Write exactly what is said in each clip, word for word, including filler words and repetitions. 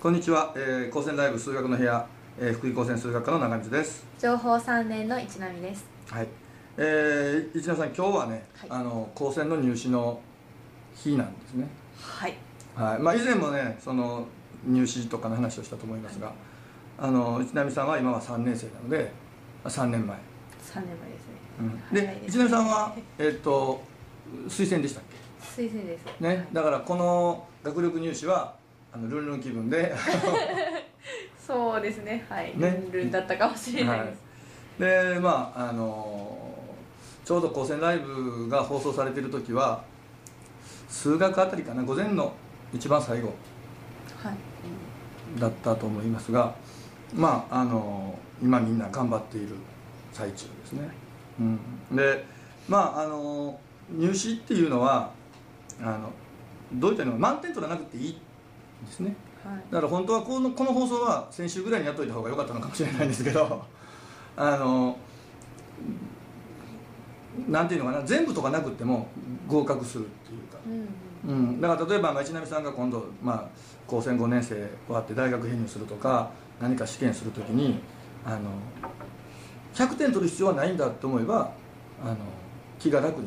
こんにちは、えー、高専ライブ数学の部屋、えー、福井高専数学科の長水です。 情報さんねんの市波です。 はい、えー、市波さん、今日はね、はい、あの高専の入試の日なんですね。 はい、 はい、まあ、以前もねその入試とかの話をしたと思いますが、はい、あの市波さんは今はさんねん生なのでさんねんまえさんねんまえですね、 うん、で、ね、市波さんは、えー、っと推薦でしたっけ？推薦です、 ね、はい、だからこの学力入試はあのルンルン気分でそうですね、はい、ね、ルンルンだったかもしれないです、 はい、でまああのちょうど高専ライブが放送されている時は数学あたりかな、午前の一番最後だったと思いますが、まああの今みんな頑張っている最中ですね、うん、でまああの入試っていうのはあのどういったの満点取らなくていいですね、はい、だから本当はこの、この放送は先週ぐらいにやっといた方が良かったのかもしれないんですけどあのなんていうのかな、全部とかなくっても合格するっていうか、うんうん、だから例えば市波さんが今度、まあ、高専ごねん生終わって大学編入するとか何か試験するときにあのひゃくてん取る必要はないんだと思えばあの気が楽になる、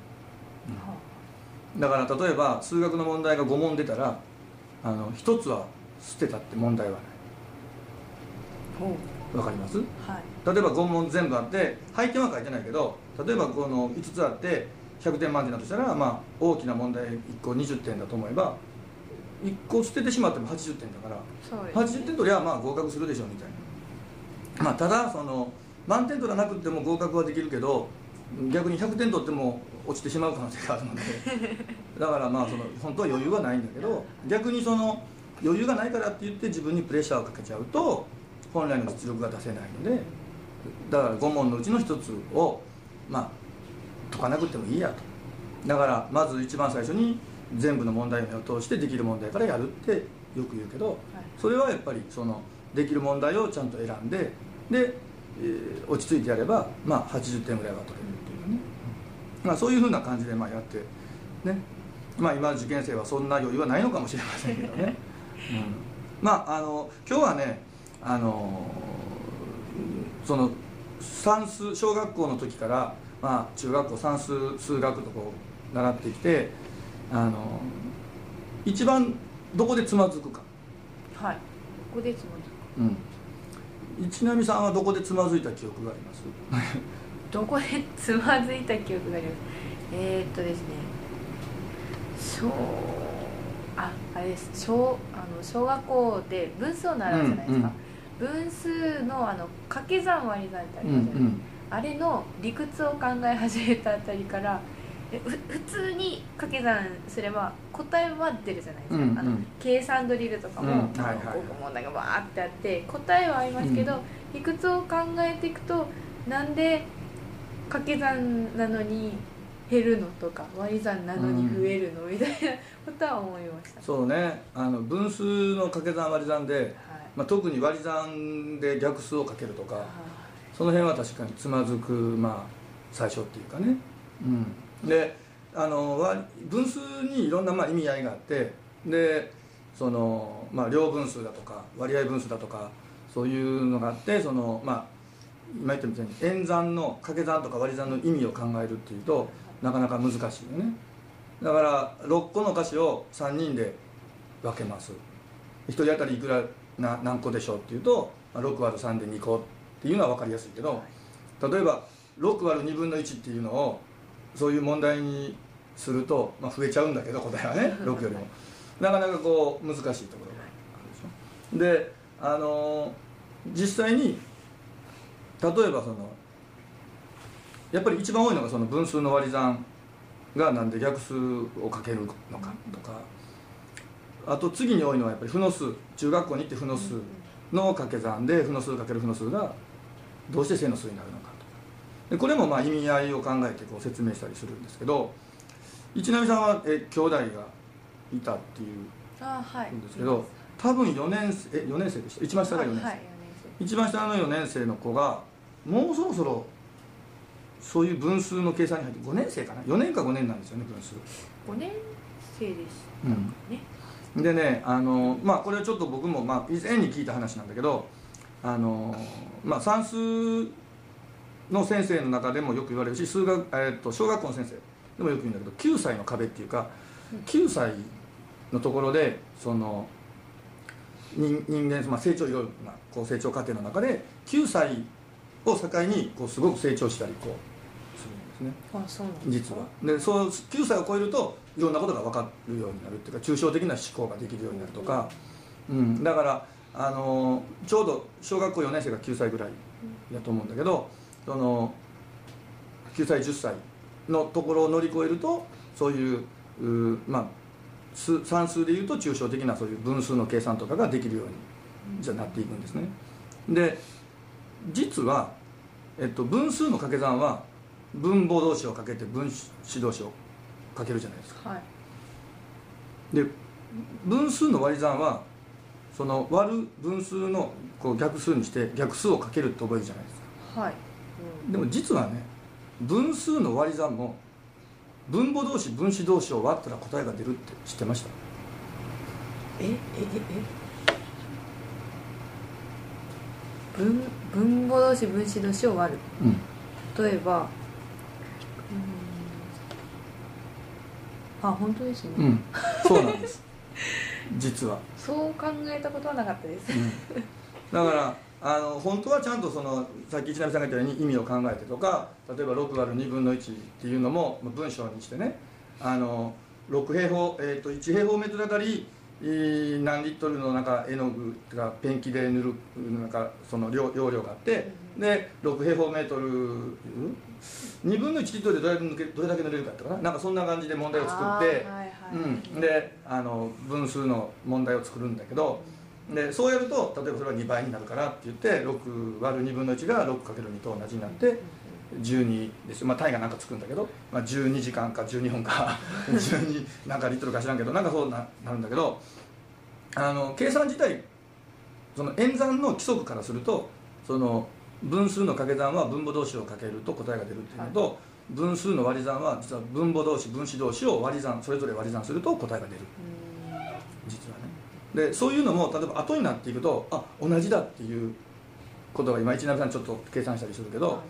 うん、だから例えば数学の問題がご問出たらあのひとつは捨てたって問題はない。わかります？はい、例えばご問全部あって配点は書いてないけど、例えばこのいつつあってひゃくてん満点だとしたら、まあ、大きな問題いっこにじゅってんだと思えばいっこ捨ててしまってもはちじゅってんだから、ね、はちじゅってん取りゃまあ合格するでしょうみたいな、まあ、ただその満点取らなくても合格はできるけど逆にひゃくてん取っても落ちてしまう可能性があるのでだからまあその本当は余裕はないんだけど、逆にその余裕がないからって言って自分にプレッシャーをかけちゃうと本来の実力が出せないので、だからご問のうちのひとつをまあ解かなくてもいいやと。だからまず一番最初に全部の問題を通してできる問題からやるってよく言うけど、それはやっぱりそのできる問題をちゃんと選んでで、えー、落ち着いてやればまあはちじゅってんぐらいは取れるっていうね、まあ、そういうふうな感じでまあやってね、まあ今受験生はそんな余裕はないのかもしれませんけどね、うん、まああの今日はねあのその算数小学校の時から、まあ、中学校算数数学とこう習ってきてあの一番どこでつまずくか。 はい、どこでつまずくか、 うん、市波さんはどこでつまずいた記憶がありますどこでつまずいた記憶があります。えー、っとですね小ああれです小あの小学校で分数を習うじゃないですか、うんうん、分数のあの掛け算割り算ってありますよね、うんうん、あれの理屈を考え始めたあたりからふ普通に掛け算すれば答えは出るじゃないですか、うんうん、あの計算ドリルとかも、うんはいはい、問題がバーってあって答えはありますけど、うん、理屈を考えていくとなんで掛け算なのに減るのとか割り算なのに増えるの、うん、みたいなことは思いました。 そうね、あの分数の掛け算割り算で、はいまあ、特に割り算で逆数をかけるとか、はい、その辺は確かにつまずく、まあ、最初っていうかね、うん、であの分数にいろんなまあ意味合いがあってでその、まあ、両分数だとか割合分数だとかそういうのがあってその、まあ、今言ったみたいに演算の掛け算とか割り算の意味を考えるっていうとなかなか難しいよね。だからろっこの歌詞をさんにんで分けます。ひとり当たりいくらな何個でしょうっていうとろく割るさんでにこっていうのは分かりやすいけど、例えばろく割るにぶんのいちっていうのをそういう問題にすると、まあ、増えちゃうんだけど答えはねろくよりもなかなかこう難しいところがあるでしょ。であの実際に例えばそのやっぱり一番多いのがその分数の割り算がなんで逆数をかけるのかとか、あと次に多いのはやっぱり負の数、中学校に行って負の数の掛け算で負の数かける負の数がどうして正の数になるのかとか、でこれもまあ意味合いを考えてこう説明したりするんですけど、市波さんはえ兄弟がいたっていうんですけど、はい、多分よねん生えよねん生でした。一番下がよねん生、はいはい、一番下のよねん生の子がもうそろそろそういう分数の計算に入ってごねん生かな、よねんかごねんなんですよね分数。 ごねん生です、 うんね、 でねあの、まあ、これはちょっと僕も、まあ、以前に聞いた話なんだけどあの、まあ、算数の先生の中でもよく言われるし数学、えー、と小学校の先生でもよく言うんだけどきゅうさいの壁っていうかきゅうさいのところでその人, 人間、まあ、成長いろいろなこう成長過程の中できゅうさいを境にこうすごく成長したりこうするんですね。 あ、そうなんですか。 実はでそうきゅうさいを超えるといろんなことが分かるようになるっていうか抽象的な思考ができるようになるとか、うん、だからあのちょうど小学校よねん生がきゅうさいぐらいだと思うんだけどそのきゅうさいじゅっさいのところを乗り越えるとそういう、うまあ算数でいうと抽象的なそういう分数の計算とかができるようにじゃなっていくんですね。で実は、えっと、分数の掛け算は分母同士をかけて分子同士をかけるじゃないですか、はい、で分数の割り算はその割る分数のこう逆数にして逆数をかけるって覚えるじゃないですか、はい、うん、でも実はね分数の割り算も分母同士分子同士を割ったら答えが出るって知ってました？ ええええ分分母同士分子同士を割る、うん、例えば、うん、あ、本当ですね、 うん、そうなんです実はそう考えたことはなかったです、うん、 だからあの本当はちゃんとそのさっき一波さんが言ったように意味を考えてとか例えばろくわるにぶんのいちっていうのも文章にしてねあのろく平方、えー、といち平方メートルあたり何リットルの中絵の具がペンキで塗るなんかその 量, 容量があってでろく平方メートルにぶんのいちリットルでどれだけ抜けどれだけ塗れるかとかななんかそんな感じで問題を作って、うん、であの分数の問題を作るんだけどでそうやると例えばそれはにばいになるからって言ってろくわるにぶんのいちが ろくかけるに と同じになってじゅうにですよ、まあ、単位がなんかつくんだけど、まあ、じゅうにじかんかじゅうにふんかじゅうになんかリットルか知らんけどなんかそう な, なるんだけどあの計算自体その演算の規則からするとその分数の掛け算は分母同士をかけると答えが出るっていうのと、はい、分数の割り算は実は分母同士分子同士を割り算それぞれ割り算すると答えが出る実はね。でそういうのも例えば後になっていくとあ同じだっていうことが今一波さんちょっと計算したりするけど、はい、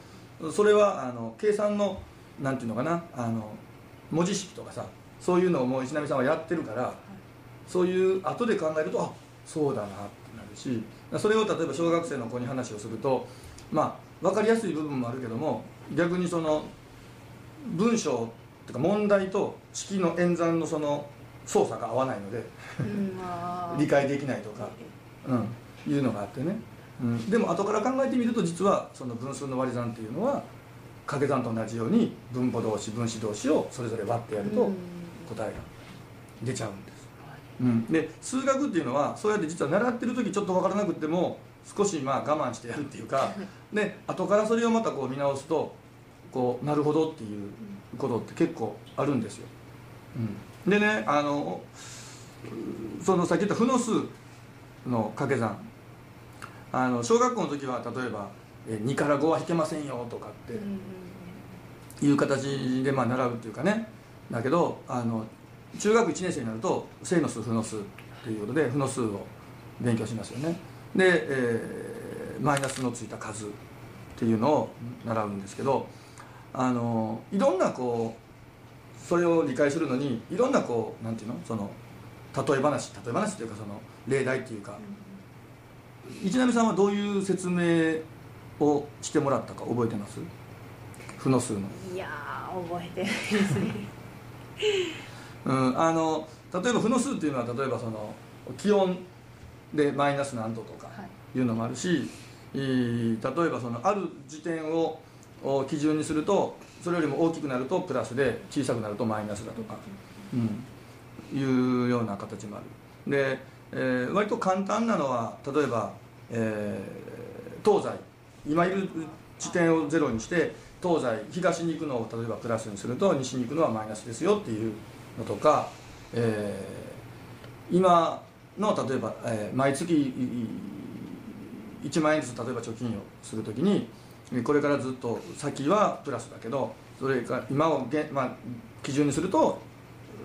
それはあの計算のなんていうのかなあの文字式とかさそういうのをもう一波さんはやってるから、はい、そういう後で考えるとあそうだなってなるしそれを例えば小学生の子に話をするとまあ分かりやすい部分もあるけども逆にその文章とか問題と式の演算のその操作が合わないので、うん、理解できないとか、うん、いうのがあってね、うん、でも後から考えてみると実はその分数の割り算っていうのは掛け算と同じように分母同士分子同士をそれぞれ割ってやると答えが出ちゃうんです、うん、で数学っていうのはそうやって実は習ってる時ちょっと分からなくっても少しまあ我慢してやるっていうかで後からそれをまたこう見直すとこうなるほどっていうことって結構あるんですよ、うん、でねあのそのさっき言った負の数の掛け算あの小学校の時は例えばにからごは引けませんよとかっていう形でまあ習うっていうかねだけどあの中学いちねん生になると正の数負の数っていうことで負の数を勉強しますよねで、えー、マイナスのついた数っていうのを習うんですけどあのいろんなこうそれを理解するのにいろんなこうなんていうのその例え話例え話っていうかその例題っていうか一波さんはどういう説明をしてもらったか覚えてます？負の数の。 いやー覚えてないですね、 うん、あの例えば負の数っていうのは例えばその気温でマイナス何度とかいうのもあるし、はい、例えばそのある時点を基準にするとそれよりも大きくなるとプラスで小さくなるとマイナスだとか、うん、いうような形もあるで、えー、割と簡単なのは例えば、えー、東西今いる地点をゼロにして東西東に行くのを例えばプラスにすると西に行くのはマイナスですよっていうのとか、えー、今の例えば、えー、毎月いちまんえんずつ例えば貯金をするときにこれからずっと先はプラスだけどそれから今を、まあ、基準にすると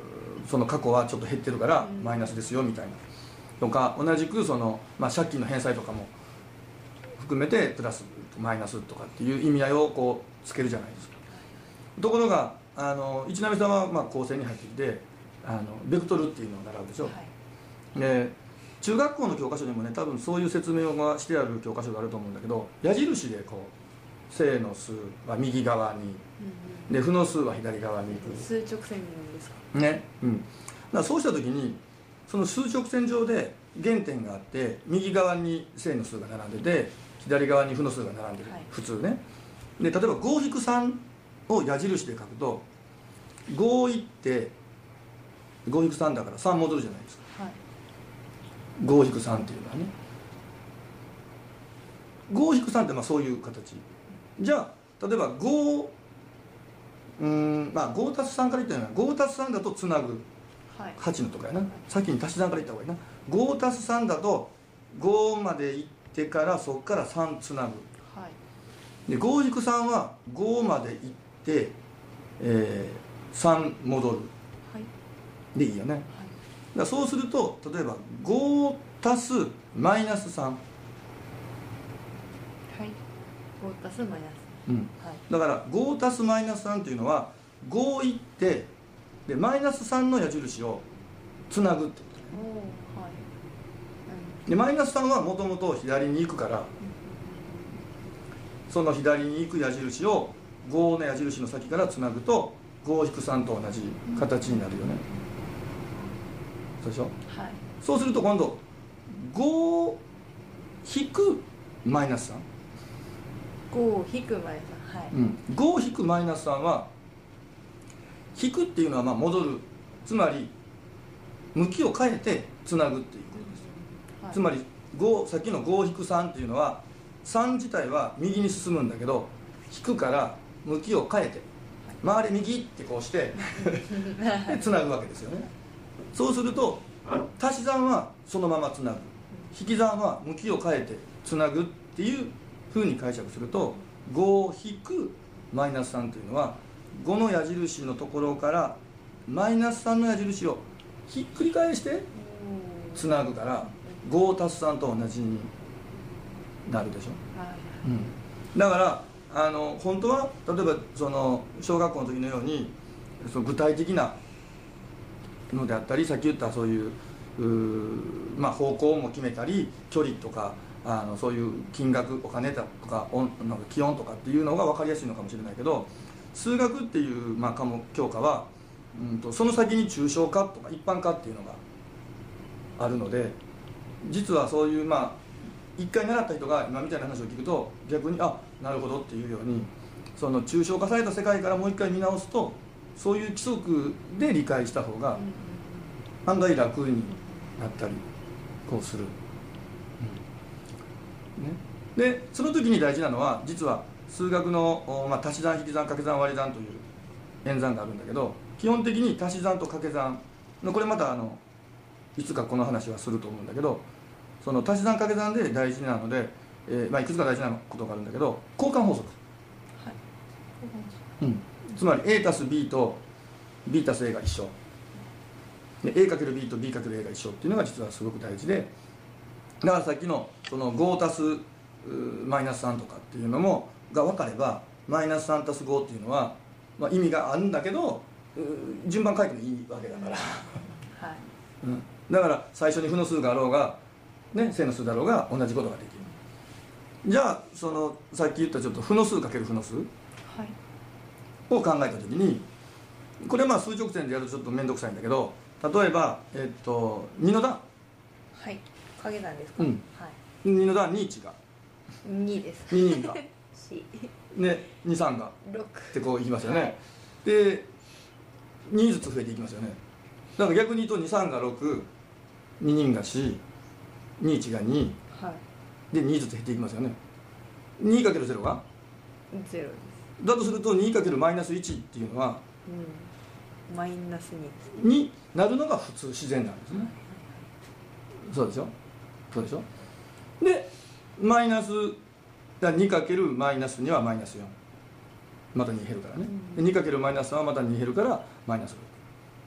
その過去はちょっと減ってるからマイナスですよみたいなとか、同じくその、まあ、借金の返済とかも含めてプラスマイナスとかっていう意味合いをこうつけるじゃないですか。ところがあの一波さんはまあ高専に入ってきてあのベクトルっていうのを習うでしょ、はい、で中学校の教科書にもね多分そういう説明がしてある教科書があると思うんだけど、矢印でこう正の数は右側に、うん、で負の数は左側に行く数直線ですかね、うん、だからそうした時にその数直線上で原点があって右側に正の数が並んでて左側に負の数が並んでる、はい、普通ね。で例えば ごひくさん を矢印で書くとごいってごひくさんだからさん戻るじゃないですか、はい、ごひくさんっていうのはね。ごひくさんってまあそういう形じゃあ、例えばごうーんまあごたすさんから言ったらごたすさんだとつなぐ、はい、はちのとかやな、先に足し算から言った方がいいな。ごたすさんだとごまで行ってからそこからさんつなぐ、はい、で ごひくさん はごまで行って、えー、さん戻る、はい、でいいよね、はい、だからそうすると例えばごたすマイナスさん、はい、 ごたすマイナス、 うんはい、だからごたすマイナスさんというのはごいってでマイナスさんの矢印をつなぐってことね、はい、でマイナスさんはもともと左に行くから、うん、その左に行く矢印をごの矢印の先からつなぐと ごひくさん と同じ形になるよね、うん、そうでしょ、はい、そうすると今度ご引くマイナスさんご引くマイナスさん、はい、うん、 ご引くマイナスさんは引くっていうのはまあ戻る、つまり向きを変えてつなぐっていうことです、はい、つまりごさっきのご引くさんっていうのはさん自体は右に進むんだけど引くから向きを変えて周り右ってこうしてでつなぐわけですよね。そうすると足し算はそのままつなぐ、引き算は向きを変えてつなぐっていうふうに解釈するとご引くマイナスさんというのはごの矢印のところからマイナスさんの矢印をひっくり返してつなぐからごたすさんと同じになるでしょ、うん、だからあの本当は例えばその小学校の時のようにその具体的なのであったり、さっき言ったそういう、うまあ、方向も決めたり距離とかあのそういう金額お金とかなんか気温とかっていうのが分かりやすいのかもしれないけど、数学っていう、まあ、科目教科は、うん、とその先に抽象化とか一般化っていうのがあるので、実はそういうまあ一回習った人が今みたいな話を聞くと逆にあなるほどっていうようにその抽象化された世界からもう一回見直すとそういう規則で理解した方が案外楽になったりこうする、うんね、でその時に大事なのは実は数学の、まあ、足し算引き算掛け算割り算という演算があるんだけど、基本的に足し算と掛け算のこれまたあのいつかこの話はすると思うんだけど、その足し算掛け算で大事なので、えーまあ、いくつか大事なことがあるんだけど交換法則、はい、うん、つまり A たす B と B たす A が一緒で A かける B と B かける A が一緒っていうのが実はすごく大事で、だからさっきのそのごたすマイナスさんとかっていうのもが分かればマイナスさんたすごっていうのは、まあ、意味があるんだけど順番書いてもいいわけだから、はいうん、だから最初に負の数があろうが、ね、正の数だろうが同じことができる。じゃあそのさっき言ったちょっと負の数かける負の数、はい、を考えた時にこれはまあ数直線でやるとちょっと面倒くさいんだけど、例えば、えっと、にの段、 はい掛け算ですか、 うんはい、にの段にいちがにです。 ににがね、にさんがろくってこういきますよね、はい、でにずつ増えていきますよね。だから逆に言うとにさんがろく、ににがよん、にいちがに、はい、でにずつ減っていきますよね。 にかけるゼロ がゼロです。 だとすると にかけるマイナスいち っていうのは、 うん、マイナスにです、 ね、になるのが普通自然なんですね、はい、そうでしょそうでしょでマイナスだ にかけるマイナスにはマイナスよん、またに減るからね、うん、にかけるマイナスさんはまたに減るからマイナスろく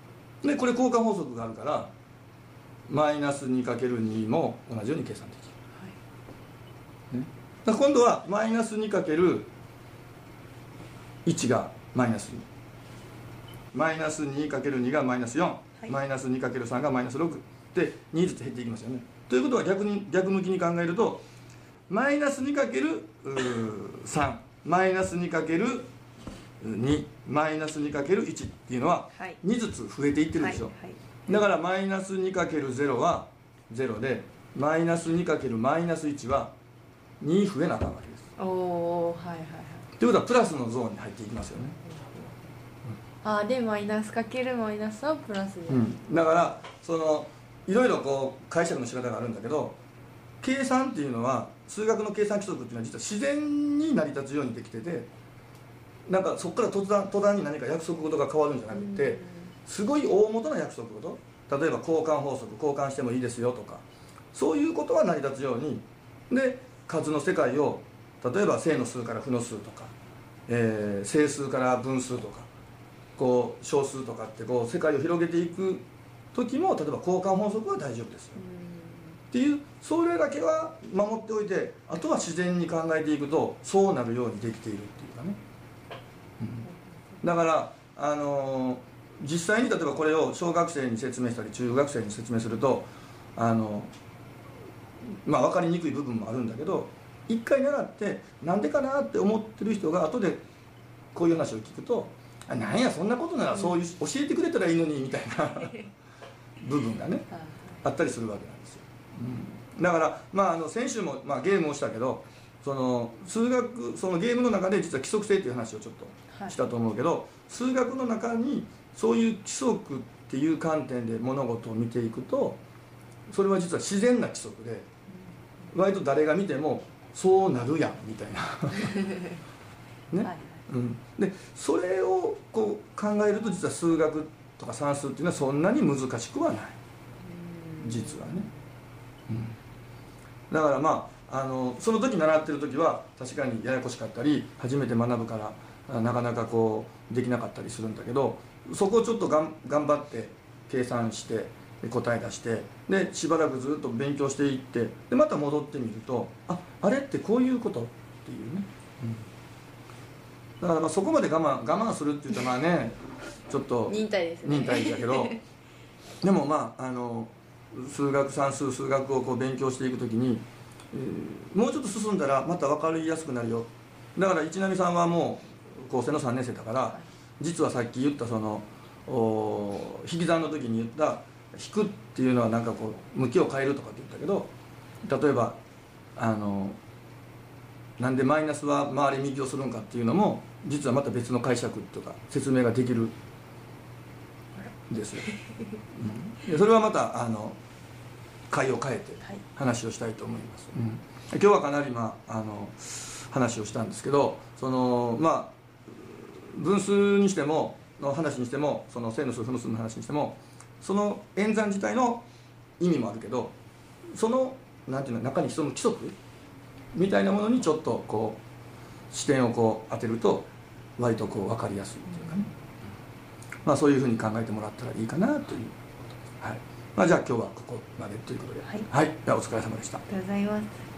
でこれ交換法則があるからマイナス にかけるに も同じように計算できる、はいね、だから今度はマイナス にかけるいちがマイナスに、マイナス にかけるに がマイナスよん、はい、マイナス にかけるさん がマイナスろくでにずつ減っていきますよね。ということは逆に逆向きに考えるとマイナス にかけるさん マイナス にかけるに マイナス にかけるいちっていうのはにずつ増えていってるでしょ、はいはい、だからマイナス にかけるゼロ はゼロでマイナス にかけるマイナスいちはに増えなあかんわけです。 おお、はいはいはい。 ということはプラスのゾーンに入っていきますよね、 うん、ああでマイナスかけるマイナスはプラスで、 うん、だからそのいろいろこう解釈の仕方があるんだけど計算っていうのは数学の計算規則っていうのは実は自然に成り立つようにできててなんかそこから突然途端に何か約束事が変わるんじゃなくてすごい大元な約束事例えば交換法則交換してもいいですよとかそういうことは成り立つようにで数の世界を例えば正の数から負の数とか、えー、整数から分数とかこう小数とかってこう世界を広げていく時も例えば交換法則は大丈夫ですよっていうそれだけは守っておいてあとは自然に考えていくとそうなるようにできているっていうかね、うん、だからあのー、実際に例えばこれを小学生に説明したり中学生に説明するとあのまあ分かりにくい部分もあるんだけど一回習ってなんでかなって思ってる人が後でこういう話を聞くとあなんやそんなことならそういう教えてくれたらいいのにみたいな部分がねあったりするわけなんですよ、うん、だから、まあ、あの先週も、まあ、ゲームをしたけどその数学そのゲームの中で実は規則性っていう話をちょっとしたと思うけど、はい、数学の中にそういう規則っていう観点で物事を見ていくとそれは実は自然な規則で割と誰が見てもそうなるやんみたいなね、はいうん、でそれをこう考えると実は数学とか算数っていうのはそんなに難しくはない実はね、うん、だからまあ、あのその時習ってる時は確かにややこしかったり初めて学ぶからなかなかこうできなかったりするんだけどそこをちょっとがん頑張って計算して答え出してでしばらくずっと勉強していってでまた戻ってみるとああれってこういうことっていうね、うん、だからまあそこまで我慢我慢するっていうとまあねちょっと忍耐ですね忍耐だけどでもまああの数学算数数学をこう勉強していくときに、えー、もうちょっと進んだらまた分かりやすくなるよだから一波さんはもう高専のさんねん生だから実はさっき言ったその引き算の時に言った引くっていうのはなんかこう向きを変えるとかって言ったけど例えばあのなんでマイナスは回り右をするんかっていうのも実はまた別の解釈とか説明ができるんですよ、うん、でそれはまたあの回を変えて話をしたいと思います、うん、今日はかなり、まあ、あの話をしたんですけどそのまあ分数にしてもの話にしてもその正の数負の数の話にしてもその演算自体の意味もあるけどそのなんていうの中に潜む規則みたいなものにちょっとこう視点をこう当てると割とこう分かりやすいというかね、まあ、そういうふうに考えてもらったらいいかなということです、はいまあ、じゃあ今日はここまでということで、はい、はい、ではお疲れ様でした。 ありがとうございます。